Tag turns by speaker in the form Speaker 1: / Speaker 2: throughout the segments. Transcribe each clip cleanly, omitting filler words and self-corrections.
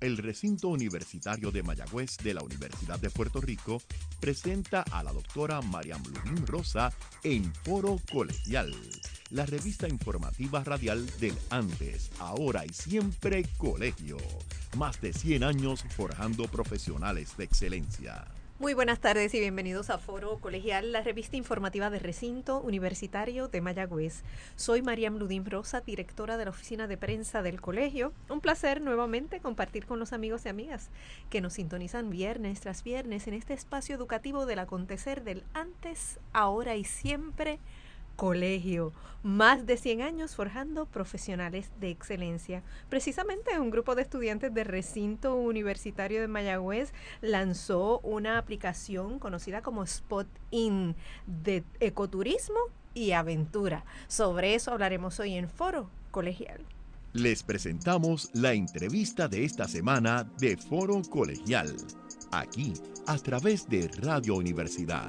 Speaker 1: El recinto universitario de Mayagüez de la Universidad de Puerto Rico presenta a la doctora Mariam Ludín Rosa en Foro Colegial, la revista informativa radial del antes, ahora y siempre colegio. Más de 100 años forjando profesionales de excelencia.
Speaker 2: Muy buenas tardes y bienvenidos a Foro Colegial, la revista informativa del Recinto Universitario de Mayagüez. Soy Mariam Ludín Rosa, directora de la oficina de prensa del colegio. Un placer nuevamente compartir con los amigos y amigas que nos sintonizan viernes tras viernes en este espacio educativo del acontecer del antes, ahora y siempre colegio. Más de 100 años forjando profesionales de excelencia. Precisamente un grupo de estudiantes del Recinto Universitario de Mayagüez lanzó una aplicación conocida como Spot In de ecoturismo y aventura. Sobre eso hablaremos hoy en Foro Colegial.
Speaker 1: Les presentamos la entrevista de esta semana de Foro Colegial, aquí a través de Radio Universidad.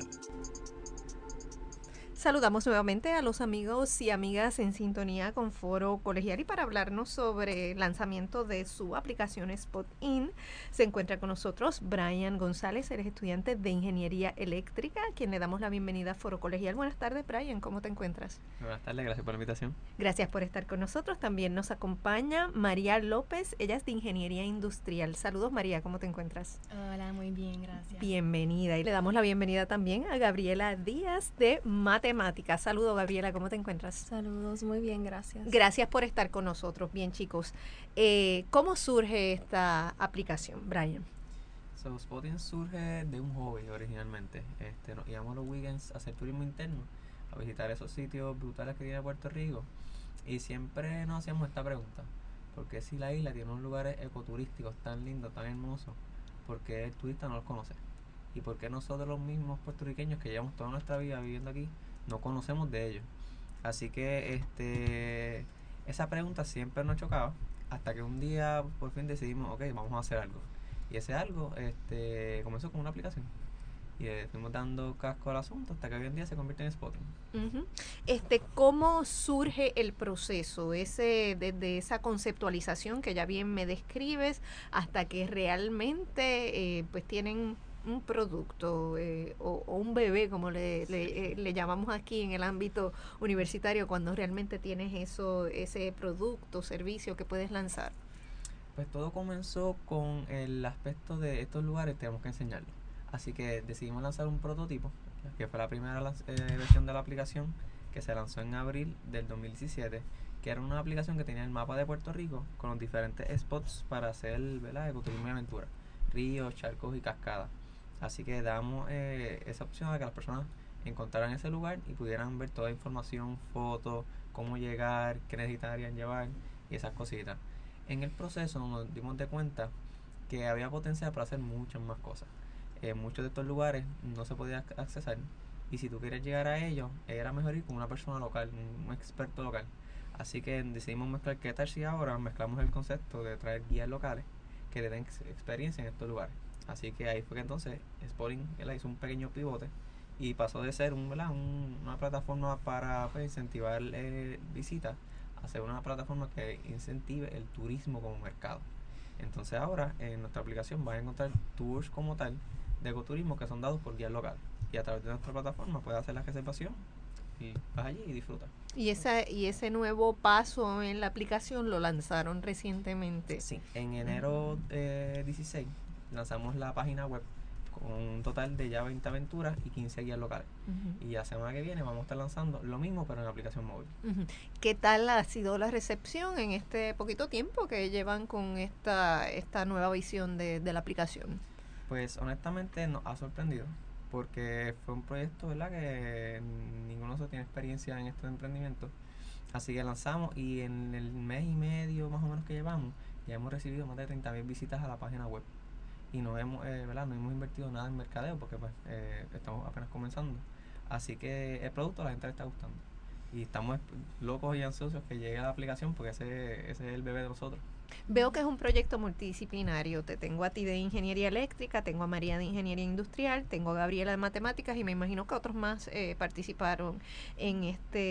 Speaker 2: Saludamos nuevamente a los amigos y amigas en sintonía con Foro Colegial y para hablarnos sobre el lanzamiento de su aplicación Spot In se encuentra con nosotros Brian González, él es estudiante de Ingeniería Eléctrica, a quien le damos la bienvenida a Foro Colegial. Buenas tardes, Brian, ¿cómo te encuentras?
Speaker 3: Buenas tardes, gracias por la invitación.
Speaker 2: Gracias por estar con nosotros. También nos acompaña María López, ella es de Ingeniería Industrial. Saludos, María, ¿cómo te encuentras?
Speaker 4: Hola, muy bien, gracias.
Speaker 2: Bienvenida. Y le damos la bienvenida también a Gabriela Díaz de Matemáticas. Saludos, Gabriela, ¿cómo te encuentras?
Speaker 4: Saludos, muy bien, gracias.
Speaker 2: Gracias por estar con nosotros. Bien, chicos. ¿Cómo surge esta aplicación, Brian?
Speaker 3: Spotting surge de un hobby originalmente. Nos íbamos los weekends a hacer turismo interno, a visitar esos sitios brutales que tiene Puerto Rico. Y siempre nos hacíamos esta pregunta: ¿por qué si la isla tiene unos lugares ecoturísticos tan lindos, tan hermosos, por qué el turista no los conoce? ¿Y por qué nosotros los mismos puertorriqueños que llevamos toda nuestra vida viviendo aquí no conocemos de ellos? Así que esa pregunta siempre nos chocaba, hasta que un día por fin decidimos, ok, vamos a hacer algo. Y ese algo comenzó con una aplicación. Y fuimos dando casco al asunto hasta que hoy en día se convierte en Spotting.
Speaker 2: Uh-huh. ¿Cómo surge el proceso desde esa conceptualización que ya bien me describes hasta que realmente pues tienen un producto o un bebé, como le llamamos aquí en el ámbito universitario, cuando realmente tienes ese producto, servicio que puedes lanzar?
Speaker 3: Pues todo comenzó con el aspecto de estos lugares tenemos que enseñarlos. Así que decidimos lanzar un prototipo, que fue la primera versión de la aplicación, que se lanzó en abril del 2017, que era una aplicación que tenía el mapa de Puerto Rico con los diferentes spots para hacer, ¿verdad?, ecoturismo y aventura, ríos, charcos y cascadas. Así que damos esa opción de que las personas encontraran ese lugar y pudieran ver toda la información, fotos, cómo llegar, qué necesitarían llevar y esas cositas. En el proceso nos dimos de cuenta que había potencial para hacer muchas más cosas. Muchos de estos lugares no se podía accesar y si tú quieres llegar a ellos era mejor ir con una persona local, un experto local. Así que decidimos mezclar qué tal si ahora mezclamos el concepto de traer guías locales que le den experiencia en estos lugares. Así que ahí fue que entonces Spotting hizo un pequeño pivote y pasó de ser una plataforma para incentivar visitas a ser una plataforma que incentive el turismo como mercado. Entonces ahora en nuestra aplicación vas a encontrar tours como tal de ecoturismo que son dados por guías locales y a través de nuestra plataforma puedes hacer la reservación y vas allí y disfrutas.
Speaker 2: Y ese nuevo paso en la aplicación lo lanzaron recientemente.
Speaker 3: Sí, en enero 16 lanzamos la página web con un total de ya 20 aventuras y 15 guías locales. Uh-huh. Y la semana que viene vamos a estar lanzando lo mismo pero en la aplicación móvil.
Speaker 2: Uh-huh. ¿Qué tal ha sido la recepción en este poquito tiempo que llevan con esta nueva visión de la aplicación?
Speaker 3: Pues honestamente nos ha sorprendido porque fue un proyecto, ¿verdad?, que ninguno de nosotros tiene experiencia en este emprendimiento. Así que lanzamos y en el mes y medio más o menos que llevamos ya hemos recibido más de 30,000 visitas a la página web. Y no hemos invertido nada en mercadeo porque pues estamos apenas comenzando. Así que el producto a la gente le está gustando. Y estamos locos y ansiosos que llegue a la aplicación porque ese es el bebé de nosotros.
Speaker 2: Veo que es un proyecto multidisciplinario. Te tengo a ti de ingeniería eléctrica, tengo a María de ingeniería industrial, tengo a Gabriela de matemáticas y me imagino que otros más participaron en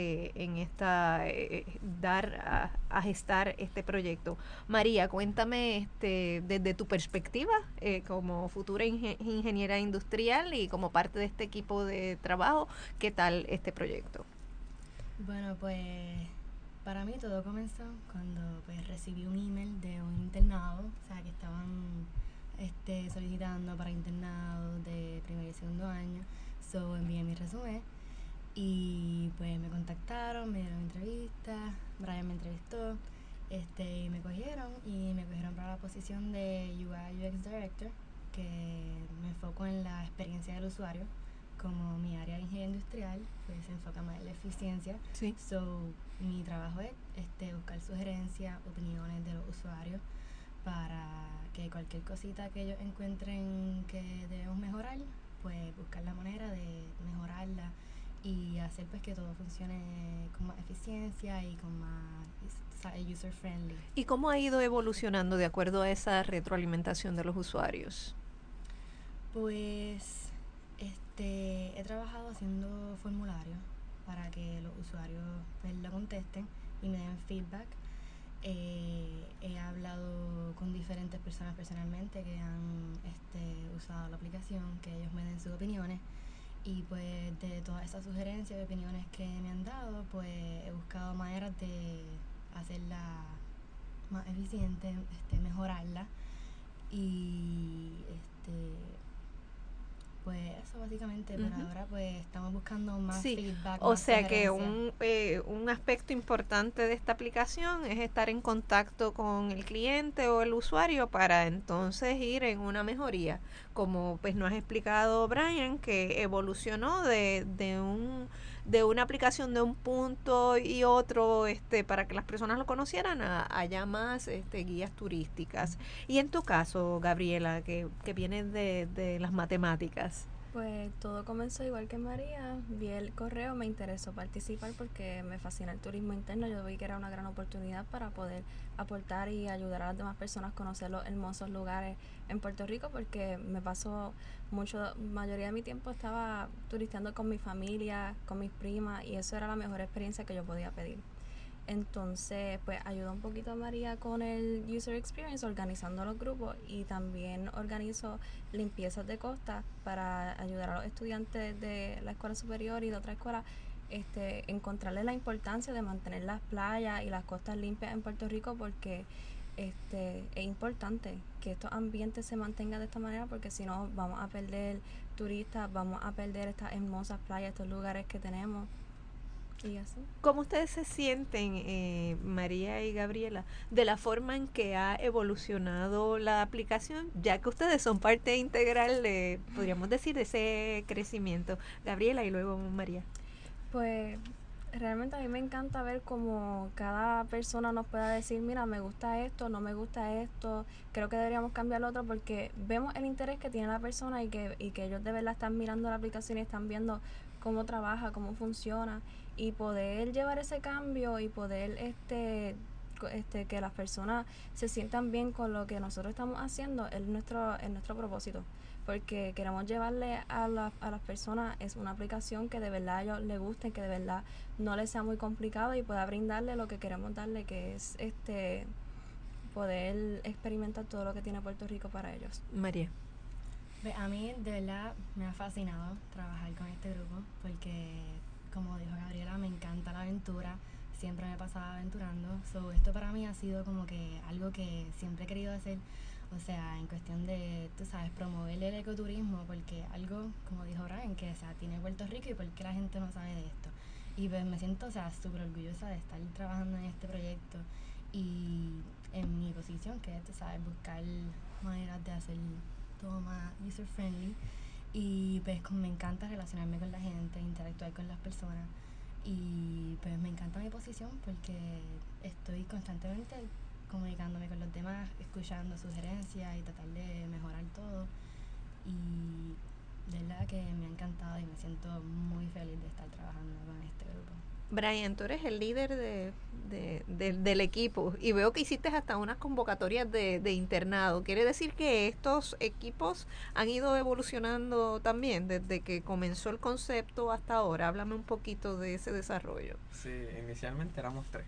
Speaker 2: dar a gestar este proyecto. María, cuéntame desde tu perspectiva como futura ingeniera industrial y como parte de este equipo de trabajo, ¿qué tal este proyecto?
Speaker 4: Bueno, pues para mí todo comenzó cuando pues recibí un email de un internado, o sea que estaban solicitando para internado de primer y segundo año. So envié mi resumen y pues me contactaron, me dieron entrevistas, Brian me entrevistó, y me cogieron para la posición de UI UX Director, que me enfoco en la experiencia del usuario. Como mi área de ingeniería industrial, pues se enfoca más en la eficiencia.
Speaker 2: Sí.
Speaker 4: So, mi trabajo es buscar sugerencias, opiniones de los usuarios para que cualquier cosita que ellos encuentren que debemos mejorar, pues buscar la manera de mejorarla y hacer pues que todo funcione con más eficiencia y con más user friendly.
Speaker 2: ¿Y cómo ha ido evolucionando de acuerdo a esa retroalimentación de los usuarios?
Speaker 4: Pues he trabajado haciendo formularios para que los usuarios pues lo contesten y me den feedback. He hablado con diferentes personas personalmente que han usado la aplicación, que ellos me den sus opiniones, y pues de todas esas sugerencias y opiniones que me han dado, pues he buscado maneras de hacerla más eficiente, mejorarla, y pues eso básicamente. Por ahora pues estamos buscando más feedback.
Speaker 2: O sea que un aspecto importante de esta aplicación es estar en contacto con el cliente o el usuario para entonces ir en una mejoría, como pues nos ha explicado Brian, que evolucionó de una aplicación de un punto y otro para que las personas lo conocieran a ya más guías turísticas. Y en tu caso, Gabriela, que vienes de las matemáticas.
Speaker 4: Pues todo comenzó igual que María. Vi el correo, me interesó participar porque me fascina el turismo interno. Yo vi que era una gran oportunidad para poder aportar y ayudar a las demás personas a conocer los hermosos lugares en Puerto Rico, porque me pasó mayoría de mi tiempo estaba turisteando con mi familia, con mis primas, y eso era la mejor experiencia que yo podía pedir. Entonces, pues ayudo un poquito a María con el User Experience, organizando los grupos, y también organizo limpiezas de costa para ayudar a los estudiantes de la escuela superior y de otra escuela, encontrarles la importancia de mantener las playas y las costas limpias en Puerto Rico, porque es importante que estos ambientes se mantengan de esta manera, porque si no vamos a perder turistas, vamos a perder estas hermosas playas, estos lugares que tenemos. Y así.
Speaker 2: ¿Cómo ustedes se sienten, María y Gabriela, de la forma en que ha evolucionado la aplicación, ya que ustedes son parte integral de, podríamos decir, de ese crecimiento? Gabriela y luego María.
Speaker 4: Pues realmente a mí me encanta ver cómo cada persona nos pueda decir, mira, me gusta esto, no me gusta esto, creo que deberíamos cambiar lo otro, porque vemos el interés que tiene la persona y que ellos de verdad están mirando la aplicación y están viendo cómo trabaja, cómo funciona, y poder llevar ese cambio y poder que las personas se sientan bien con lo que nosotros estamos haciendo es nuestro propósito, porque queremos llevarle a las personas es una aplicación que de verdad a ellos les guste, que de verdad no les sea muy complicado y pueda brindarle lo que queremos darle, que es poder experimentar todo lo que tiene Puerto Rico para ellos.
Speaker 2: María.
Speaker 4: A mí de verdad me ha fascinado trabajar con este grupo, porque como dijo Gabriela, me encanta la aventura, siempre me he pasado aventurando. Esto para mí ha sido como que algo que siempre he querido hacer, o sea, en cuestión de, tú sabes, promover el ecoturismo, porque algo, como dijo Brian, que tiene Puerto Rico, y por qué la gente no sabe de esto. Y pues me siento, súper orgullosa de estar trabajando en este proyecto y en mi posición, que es, tú sabes, buscar maneras de hacer todo más user friendly. Y pues me encanta relacionarme con la gente, interactuar con las personas, y pues me encanta mi posición porque estoy constantemente comunicándome con los demás, escuchando sugerencias y tratar de mejorar todo, y de verdad que me ha encantado y me siento muy feliz de estar trabajando con este grupo.
Speaker 2: Brian, tú eres el líder del equipo y veo que hiciste hasta unas convocatorias de internado. ¿Quiere decir que estos equipos han ido evolucionando también desde que comenzó el concepto hasta ahora? Háblame un poquito de ese desarrollo.
Speaker 3: Sí, inicialmente éramos tres.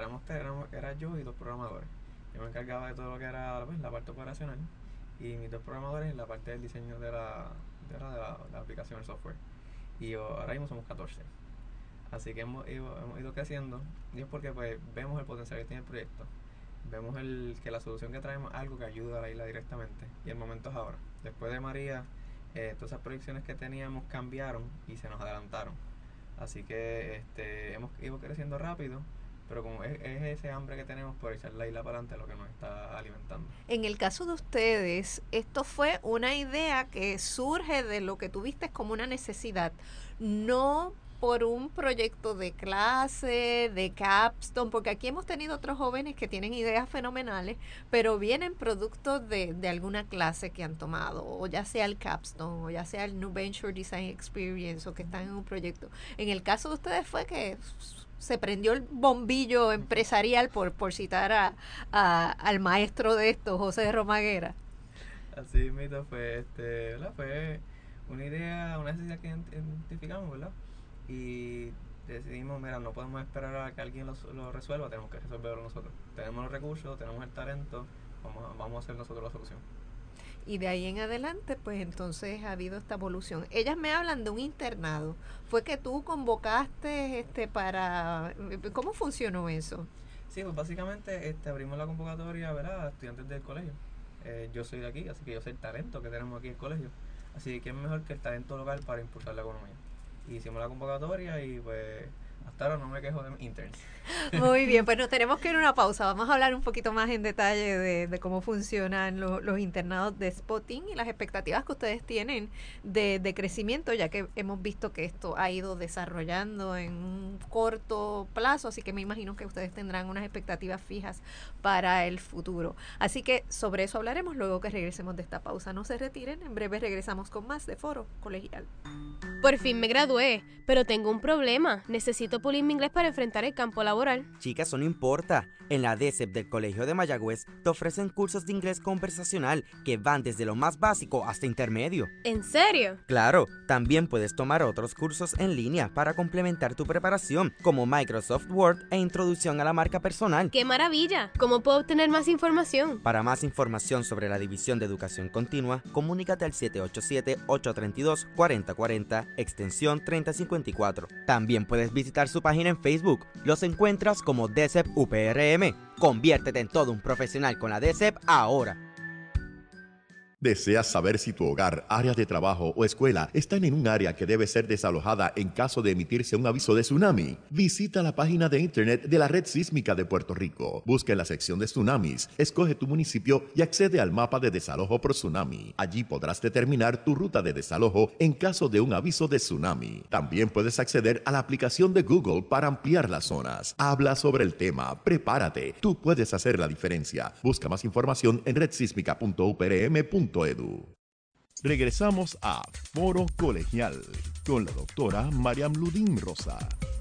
Speaker 3: Era yo y 2 programadores. Yo me encargaba de todo lo que era pues, la parte operacional y mis 2 programadores en la parte del diseño de la aplicación, el software. Y ahora mismo somos 14. Así que hemos ido creciendo y es porque pues vemos el potencial que tiene el proyecto. Vemos que la solución que traemos es algo que ayuda a la isla directamente y el momento es ahora. Después de María, todas esas proyecciones que teníamos cambiaron y se nos adelantaron. Así que hemos ido creciendo rápido, pero como es ese hambre que tenemos por echar la isla para adelante lo que nos está alimentando.
Speaker 2: En el caso de ustedes, esto fue una idea que surge de lo que tuviste como una necesidad, no por un proyecto de clase, de capstone, porque aquí hemos tenido otros jóvenes que tienen ideas fenomenales, pero vienen productos de alguna clase que han tomado, o ya sea el capstone, o ya sea el New Venture Design Experience, o que están en un proyecto. En el caso de ustedes fue que se prendió el bombillo empresarial, por citar al maestro de esto, José Romaguera.
Speaker 3: Así mismo fue, ¿verdad? Fue una idea, una necesidad que identificamos, ¿verdad? Y decidimos, mira, no podemos esperar a que alguien lo resuelva, tenemos que resolverlo nosotros. Tenemos los recursos, tenemos el talento, vamos a hacer nosotros la solución.
Speaker 2: Y de ahí en adelante, pues entonces ha habido esta evolución. Ellas me hablan de un internado. ¿Fue que tú convocaste para... ¿Cómo funcionó eso?
Speaker 3: Sí, pues básicamente abrimos la convocatoria, ¿verdad?, a estudiantes del colegio. Yo soy de aquí, así que yo sé el talento que tenemos aquí en el colegio. Así que es mejor que el talento local para impulsar la economía. Hicimos la convocatoria y pues hasta ahora no me quejo de mis interns.
Speaker 2: Muy bien, pues nos tenemos que ir a una pausa. Vamos a hablar un poquito más en detalle de cómo funcionan los internados de Spotting y las expectativas que ustedes tienen de crecimiento, ya que hemos visto que esto ha ido desarrollando en un corto plazo, así que me imagino que ustedes tendrán unas expectativas fijas para el futuro. Así que sobre eso hablaremos luego que regresemos de esta pausa. No se retiren, en breve regresamos con más de Foro Colegial.
Speaker 5: Por fin me gradué, pero tengo un problema. Necesito pulir mi inglés para enfrentar el campo laboral.
Speaker 6: Chica, eso no importa. En la DSEP del Colegio de Mayagüez te ofrecen cursos de inglés conversacional que van desde lo más básico hasta intermedio.
Speaker 5: ¿En serio?
Speaker 6: Claro, también puedes tomar otros cursos en línea para complementar tu preparación, como Microsoft Word e Introducción a la Marca Personal.
Speaker 5: ¡Qué maravilla! ¿Cómo puedo obtener más información?
Speaker 6: Para más información sobre la División de Educación Continua, comunícate al 787-832-4040, extensión 3054. También puedes visitar su página en Facebook. Los encuentras como DSEP UPRM. Conviértete en todo un profesional con la DSEP ahora.
Speaker 1: ¿Deseas saber si tu hogar, área de trabajo o escuela están en un área que debe ser desalojada en caso de emitirse un aviso de tsunami? Visita la página de internet de la Red Sísmica de Puerto Rico. Busca en la sección de tsunamis, escoge tu municipio y accede al mapa de desalojo por tsunami. Allí podrás determinar tu ruta de desalojo en caso de un aviso de tsunami. También puedes acceder a la aplicación de Google para ampliar las zonas. Habla sobre el tema, prepárate, tú puedes hacer la diferencia. Busca más información en redsísmica.uprm.edu. Regresamos a Foro Colegial con la doctora Mariam Ludín Rosa.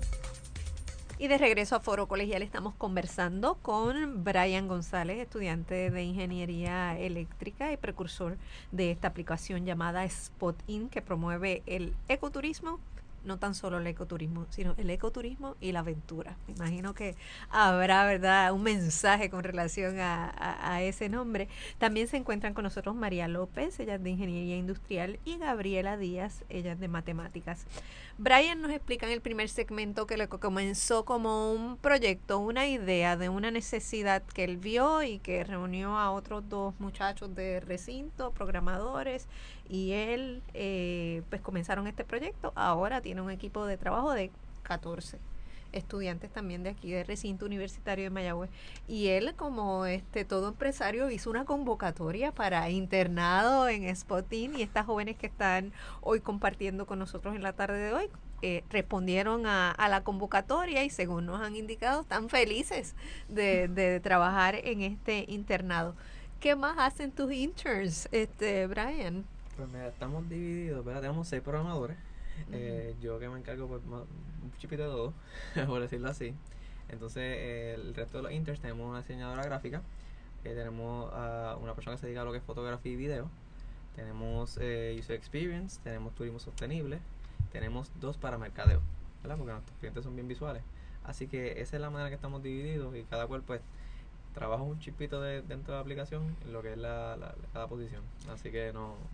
Speaker 2: Y de regreso a Foro Colegial estamos conversando con Brian González, estudiante de Ingeniería Eléctrica y precursor de esta aplicación llamada Spot-In, que promueve el ecoturismo. No tan solo el ecoturismo, sino el ecoturismo y la aventura. Me imagino que habrá, ¿verdad?, un mensaje con relación a ese nombre. También se encuentran con nosotros María López, ella es de Ingeniería Industrial, y Gabriela Díaz, ella es de Matemáticas. Brian nos explica en el primer segmento que comenzó como un proyecto, una idea de una necesidad que él vio y que reunió a otros 2 muchachos de recinto, programadores, y él pues comenzaron este proyecto. Ahora tiene un equipo de trabajo de 14 estudiantes también de aquí del recinto universitario de Mayagüez, y él, como todo empresario, hizo una convocatoria para internado en Spot-In, y estas jóvenes que están hoy compartiendo con nosotros en la tarde de hoy respondieron a la convocatoria y, según nos han indicado, están felices de trabajar en este internado. ¿Qué más hacen tus interns, Brian?
Speaker 3: Pues mira, estamos divididos, ¿verdad? Tenemos 6 programadores. Yo que me encargo pues, un chipito de todo, por decirlo así. Entonces, el resto de los interns tenemos una diseñadora gráfica, tenemos a una persona que se dedica a lo que es fotografía y video, tenemos user experience, tenemos turismo sostenible, tenemos 2 para mercadeo, ¿verdad? Porque nuestros clientes son bien visuales. Así que esa es la manera que estamos divididos y cada cual pues trabaja un chipito dentro de la aplicación en lo que es cada posición. Así que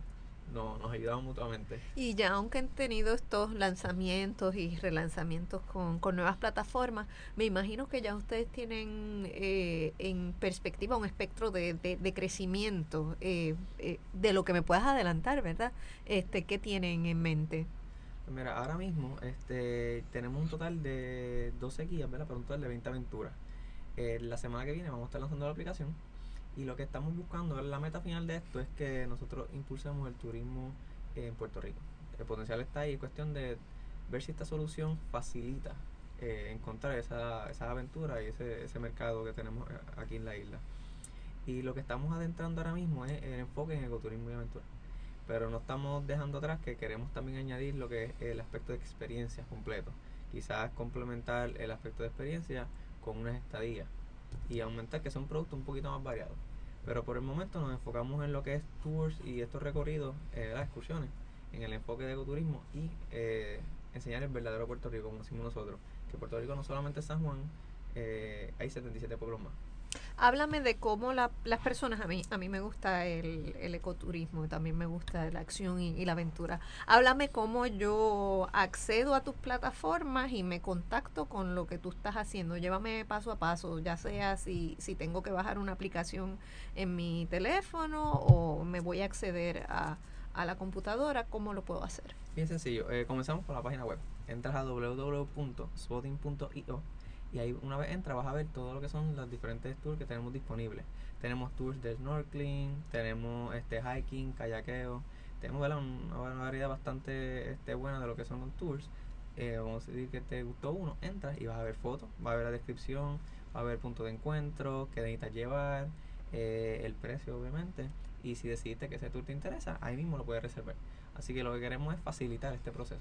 Speaker 3: nos ayudamos mutuamente.
Speaker 2: Y ya aunque han tenido estos lanzamientos y relanzamientos con nuevas plataformas, me imagino que ya ustedes tienen en perspectiva un espectro de crecimiento, de lo que me puedas adelantar, ¿verdad? ¿Qué tienen en mente?
Speaker 3: Mira, ahora mismo tenemos un total de 12 guías, ¿verdad? Para un total de 20 aventuras. La semana que viene vamos a estar lanzando la aplicación. Y lo que estamos buscando, la meta final de esto es que nosotros impulsemos el turismo en Puerto Rico. El potencial está ahí, es cuestión de ver si esta solución facilita encontrar esa aventura y ese mercado que tenemos aquí en la isla. Y lo que estamos adentrando ahora mismo es el enfoque en ecoturismo y aventura. Pero no estamos dejando atrás que queremos también añadir lo que es el aspecto de experiencia completo. Quizás complementar el aspecto de experiencia con unas estadías y aumentar que sea un producto un poquito más variado. Pero por el momento nos enfocamos en lo que es tours y estos recorridos, las excursiones, en el enfoque de ecoturismo y enseñar el verdadero Puerto Rico, como decimos nosotros, que Puerto Rico no solamente es San Juan, hay 77 pueblos más.
Speaker 2: Háblame de cómo las personas, a mí me gusta el ecoturismo, también me gusta la acción y la aventura. Háblame cómo yo accedo a tus plataformas y me contacto con lo que tú estás haciendo. Llévame paso a paso, ya sea si tengo que bajar una aplicación en mi teléfono o me voy a acceder a la computadora, ¿cómo lo puedo hacer?
Speaker 3: Bien sencillo, comenzamos por la página web. Entras a www.spotting.io y ahí una vez entras vas a ver todo lo que son los diferentes tours que tenemos disponibles. Tenemos tours de snorkeling, tenemos hiking, kayakeo, tenemos, ¿verdad?, una variedad bastante buena de lo que son los tours. Vamos a decir que te gustó uno, entras y vas a ver fotos, vas a ver la descripción, vas a ver punto de encuentro, qué necesitas llevar, el precio obviamente, y si decidiste que ese tour te interesa, ahí mismo lo puedes reservar. Así que lo que queremos es facilitar este proceso.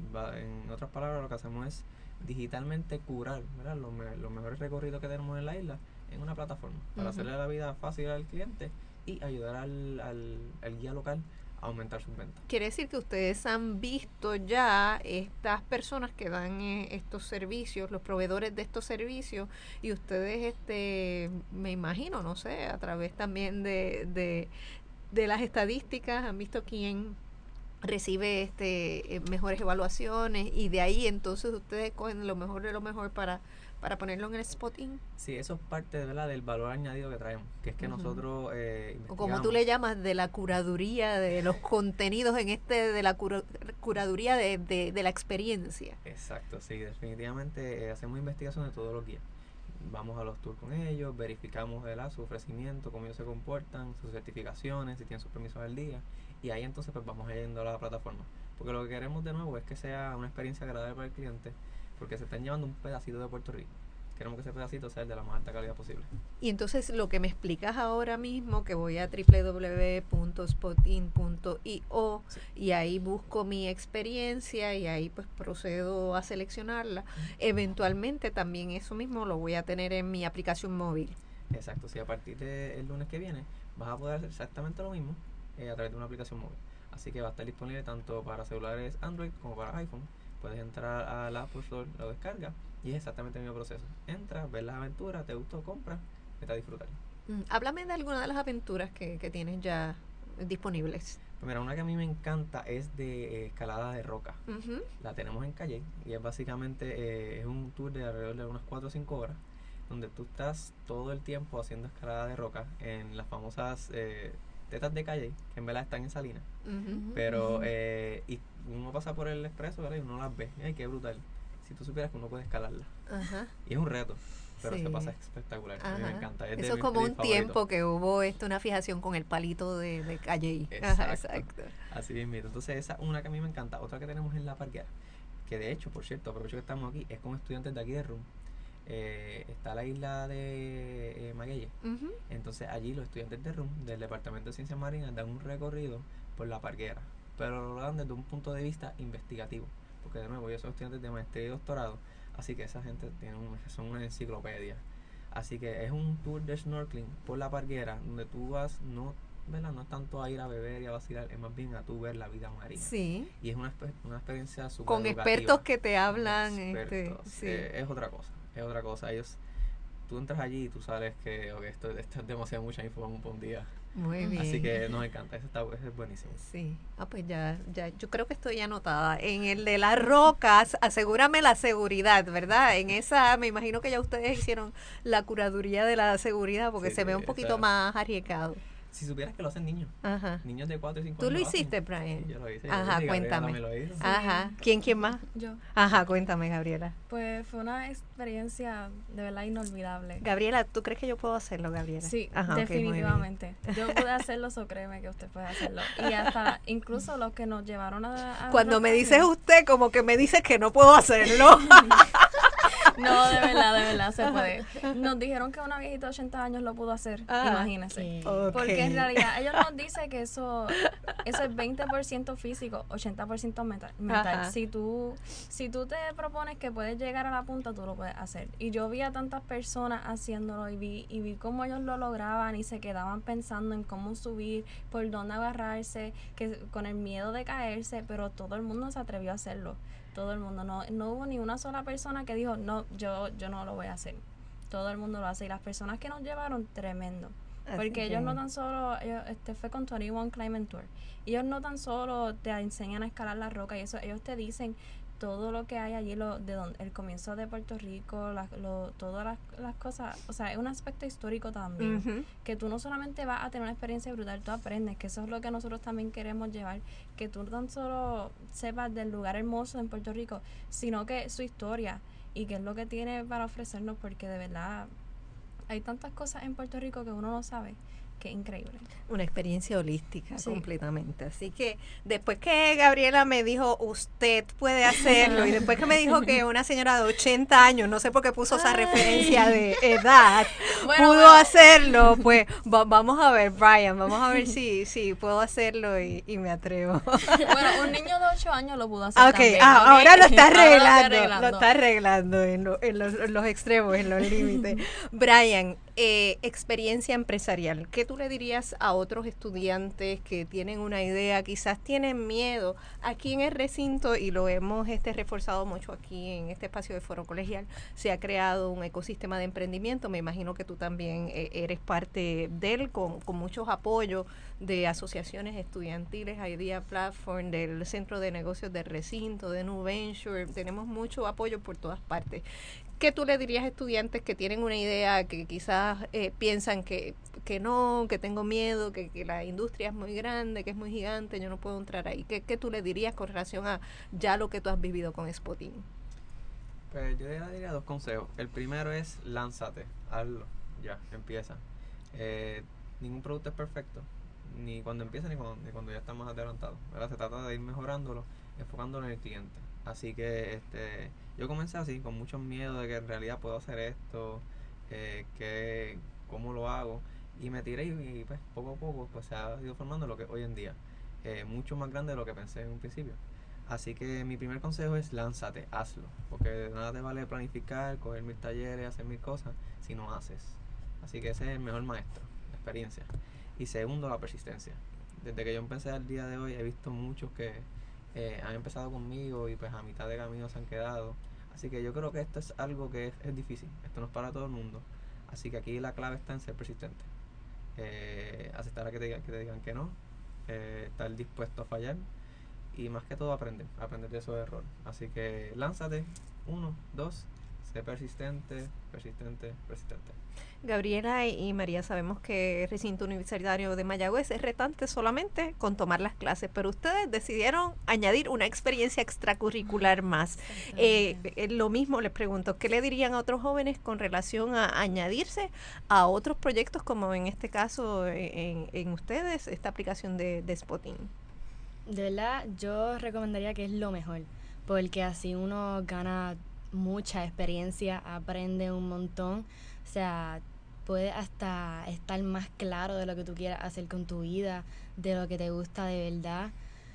Speaker 3: En otras palabras, lo que hacemos es digitalmente curar, ¿verdad?, los mejores recorridos que tenemos en la isla en una plataforma para hacerle la vida fácil al cliente y ayudar al guía local a aumentar sus ventas.
Speaker 2: Quiere decir que ustedes han visto ya estas personas que dan estos servicios, los proveedores de estos servicios, y ustedes, me imagino, no sé, a través también de las estadísticas, han visto quién recibe mejores evaluaciones, y de ahí entonces ustedes cogen lo mejor de lo mejor para ponerlo en el Spotting.
Speaker 3: Sí, eso es parte, ¿verdad?, del valor añadido que traemos, que es que nosotros
Speaker 2: o como tú le llamas, de la curaduría de los contenidos de la curaduría de la experiencia.
Speaker 3: Exacto, sí, definitivamente hacemos investigación de todos los guías. Vamos a los tours con ellos, verificamos, ¿verdad?, su ofrecimiento, cómo ellos se comportan, sus certificaciones, si tienen sus permisos al día, y ahí entonces pues vamos yendo a la plataforma, porque lo que queremos de nuevo es que sea una experiencia agradable para el cliente, porque se están llevando un pedacito de Puerto Rico. Queremos que ese pedacito sea el de la más alta calidad posible.
Speaker 2: Y entonces lo que me explicas ahora mismo, que voy a www.spotting.io, sí, y ahí busco mi experiencia y ahí pues procedo a seleccionarla. Eventualmente también eso mismo lo voy a tener en mi aplicación móvil.
Speaker 3: Exacto, sí, a partir del lunes que viene vas a poder hacer exactamente lo mismo a través de una aplicación móvil. Así que va a estar disponible tanto para celulares Android como para iPhone. Puedes entrar a la Apple Store, lo descargas y es exactamente el mismo proceso. Entras, ves las aventuras, te gustó, compras, vete a disfrutar.
Speaker 2: Háblame de alguna de las aventuras que tienes ya disponibles.
Speaker 3: Pues mira, una que a mí me encanta es de escalada de roca. La tenemos en Calle y es básicamente es un tour de alrededor de unas 4 o 5 horas donde tú estás todo el tiempo haciendo escalada de roca en las famosas tetas de Calle, que en verdad están en Salinas, pero y uno pasa por el expreso, ¿verdad?, y uno las ve, ¡ay, qué brutal! Si tú supieras que uno puede escalarla, y es un reto, pero se pasa espectacular. A mí me encanta.
Speaker 2: Eso es como un tiempo que hubo una fijación con el palito de Calle.
Speaker 3: Exacto. Así mismo. Entonces esa una que a mí me encanta. Otra que tenemos en La Parguera, que de hecho, por cierto, aprovecho que estamos aquí, es con estudiantes de aquí de RUM. Está la isla de Magueye. Entonces allí los estudiantes de RUM del Departamento de Ciencias Marinas dan un recorrido por La Parguera, pero lo dan desde un punto de vista investigativo, porque de nuevo ellos son estudiantes de maestría y doctorado, así que esa gente son una enciclopedia. Así que es un tour de snorkeling por la Parguera, donde tú vas, ¿verdad? No es tanto a ir a beber y a vacilar, es más bien a tú ver la vida marina.
Speaker 2: Sí.
Speaker 3: Y es una experiencia súper
Speaker 2: Con
Speaker 3: educativa.
Speaker 2: expertos que te hablan.
Speaker 3: Sí. Es otra cosa. Tú entras allí y tú sabes que esto es demasiado mucha información por un día.
Speaker 2: Muy bien.
Speaker 3: Así que nos encanta, eso es buenísimo.
Speaker 2: Sí, pues ya, yo creo que estoy anotada. En el de las rocas, asegúrame la seguridad, ¿verdad? En esa, me imagino que ya ustedes hicieron la curaduría de la seguridad porque se ve un poquito más arriesgado.
Speaker 3: Si supieras que lo hacen niños.
Speaker 2: Ajá.
Speaker 3: Niños de 4 y 5
Speaker 2: ¿Tú
Speaker 3: años.
Speaker 2: lo hiciste, Brian?
Speaker 3: Sí, yo lo hice.
Speaker 2: Ajá, cuéntame.
Speaker 3: Sí.
Speaker 2: Ajá. ¿Quién más?
Speaker 4: Yo.
Speaker 2: Ajá, cuéntame, Gabriela.
Speaker 4: Pues fue una experiencia de verdad inolvidable.
Speaker 2: Gabriela, ¿tú crees que yo puedo hacerlo, Gabriela?
Speaker 4: Sí,
Speaker 2: Ajá,
Speaker 4: definitivamente. Yo pude hacerlo, so créeme que usted puede hacerlo. Y hasta incluso los que nos llevaron a
Speaker 2: Cuando me dices usted, como que me dices que no puedo hacerlo.
Speaker 4: No, de verdad se puede. Nos dijeron que una viejita de 80 años lo pudo hacer, imagínense.
Speaker 2: Okay.
Speaker 4: Porque en realidad ellos nos dicen que eso es 20% físico, 80% mental. Si tú te propones que puedes llegar a la punta, tú lo puedes hacer. Y yo vi a tantas personas haciéndolo y vi cómo ellos lo lograban y se quedaban pensando en cómo subir, por dónde agarrarse, que con el miedo de caerse, pero todo el mundo se atrevió a hacerlo. Todo el mundo, no hubo ni una sola persona que dijo, no, yo no lo voy a hacer. Todo el mundo lo hace. Y las personas que nos llevaron, tremendo. Porque ellos no tan solo, fue con 21 Climbing Tour. Ellos no tan solo te enseñan a escalar la roca y eso, ellos te dicen todo lo que hay allí, el comienzo de Puerto Rico, todas las cosas, o sea, es un aspecto histórico también, que tú no solamente vas a tener una experiencia brutal, tú aprendes, que eso es lo que nosotros también queremos llevar, que tú no tan solo sepas del lugar hermoso en Puerto Rico, sino que su historia y qué es lo que tiene para ofrecernos, porque de verdad hay tantas cosas en Puerto Rico que uno no sabe. Qué increíble.
Speaker 2: Una experiencia holística, completamente. Así que después que Gabriela me dijo, usted puede hacerlo, y después que me dijo que una señora de 80 años, no sé por qué puso esa referencia de edad, pudo hacerlo, pues vamos a ver, Brian, vamos a ver si puedo hacerlo y me atrevo.
Speaker 4: Bueno, un niño de 8 años lo pudo hacer también.
Speaker 2: Ahora lo está arreglando en los extremos, en los límites. Brian, experiencia empresarial, ¿qué tú le dirías a otros estudiantes que tienen una idea, quizás tienen miedo? Aquí en el recinto, y lo hemos reforzado mucho aquí en este espacio de Foro Colegial, se ha creado un ecosistema de emprendimiento. Me imagino que tú también eres parte de él, con muchos apoyos de asociaciones estudiantiles, Idea Platform, del Centro de Negocios del Recinto, de New Venture. Tenemos mucho apoyo por todas partes. ¿Qué tú le dirías a estudiantes que tienen una idea, que quizás piensan que no, que tengo miedo, que la industria es muy grande, que es muy gigante, yo no puedo entrar ahí? ¿Qué tú le dirías con relación a ya lo que tú has vivido con Spotin?
Speaker 3: Pues yo le diría 2 consejos. El primero es lánzate, hazlo, ya, empieza. Ningún producto es perfecto, ni cuando empieza ni cuando ya está más adelantado. Ahora se trata de ir mejorándolo, enfocándolo en el cliente. Así que yo comencé así, con mucho miedo de que en realidad puedo hacer esto, cómo lo hago, y me tiré y pues poco a poco pues se ha ido formando lo que hoy en día, mucho más grande de lo que pensé en un principio. Así que mi primer consejo es lánzate, hazlo, porque de nada te vale planificar, coger 1000 talleres, hacer 1000 cosas si no haces. Así que ese es el mejor maestro, la experiencia. Y segundo, la persistencia. Desde que yo empecé al día de hoy he visto muchos que han empezado conmigo y pues a mitad de camino se han quedado. Así que yo creo que esto es algo que es difícil, esto no es para todo el mundo. Así que aquí la clave está en ser persistente, aceptar a que te digan que no, estar dispuesto a fallar y más que todo aprender de esos errores. Así que lánzate, 1, 2, sé persistente.
Speaker 2: Gabriela y María, sabemos que el recinto universitario de Mayagüez es retante solamente con tomar las clases, pero ustedes decidieron añadir una experiencia extracurricular más. Lo mismo les pregunto, ¿qué le dirían a otros jóvenes con relación a añadirse a otros proyectos, como en este caso en ustedes, esta aplicación de Spotin?
Speaker 7: De verdad, yo recomendaría que es lo mejor, porque así uno gana mucha experiencia, aprende un montón, o sea, puedes hasta estar más claro de lo que tú quieras hacer con tu vida, de lo que te gusta de verdad.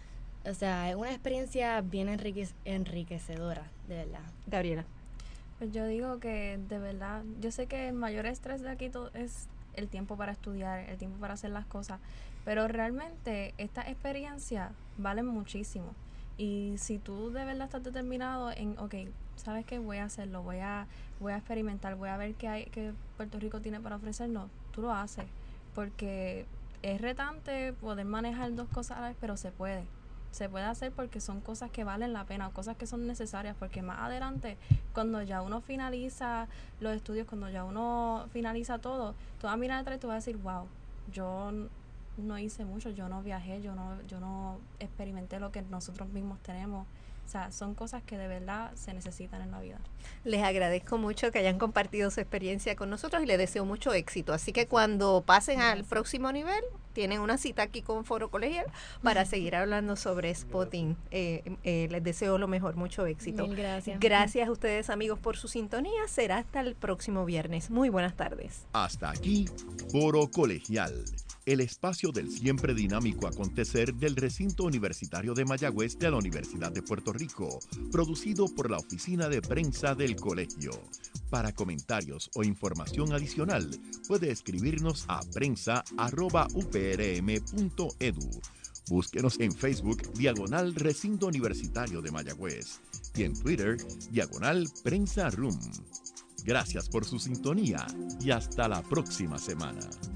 Speaker 7: o sea, es una experiencia bien enriquecedora, de verdad.
Speaker 2: Gabriela.
Speaker 4: Pues yo digo que de verdad, yo sé que el mayor estrés de aquí es el tiempo para estudiar, el tiempo para hacer las cosas, pero realmente estas experiencias valen muchísimo. Y si tú de verdad estás determinado en, ok, ¿sabes qué? Voy a hacerlo, voy a experimentar, voy a ver qué Puerto Rico tiene para ofrecernos, tú lo haces, porque es retante poder manejar dos cosas a la vez, pero se puede hacer porque son cosas que valen la pena, cosas que son necesarias, porque más adelante, cuando ya uno finaliza los estudios, cuando ya uno finaliza todo, tú vas a mirar atrás y tú vas a decir, wow, yo no hice mucho, yo no viajé, yo no experimenté lo que nosotros mismos tenemos. O sea, son cosas que de verdad se necesitan en la vida.
Speaker 2: Les agradezco mucho que hayan compartido su experiencia con nosotros y les deseo mucho éxito. Así que cuando pasen al próximo nivel, tienen una cita aquí con Foro Colegial para seguir hablando sobre spotting. Les deseo lo mejor, mucho éxito.
Speaker 7: Mil gracias.
Speaker 2: Gracias a ustedes, amigos, por su sintonía. Será hasta el próximo viernes. Muy buenas tardes.
Speaker 1: Hasta aquí, Foro Colegial, el espacio del siempre dinámico acontecer del recinto universitario de Mayagüez de la Universidad de Puerto Rico, producido por la Oficina de Prensa del Colegio. Para comentarios o información adicional, puede escribirnos a prensa@uprm.edu. Búsquenos en Facebook, /Recinto Universitario de Mayagüez, y en Twitter, /Prensa Room. Gracias por su sintonía y hasta la próxima semana.